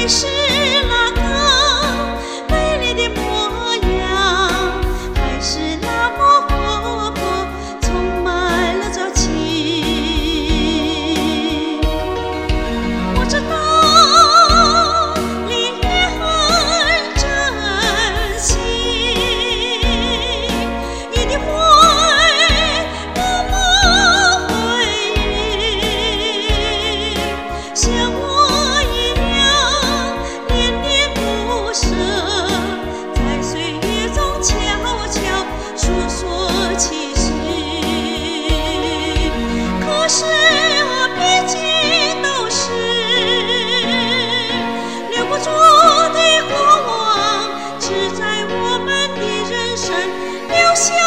还是那个美丽的模样，还是那么活泼，充满了朝气。我知道你也很珍惜，一定会默默回忆，像我一样恋恋不舍，在岁月中悄悄诉说期许。可是毕竟都是留不住的过往，只在我们的人生留下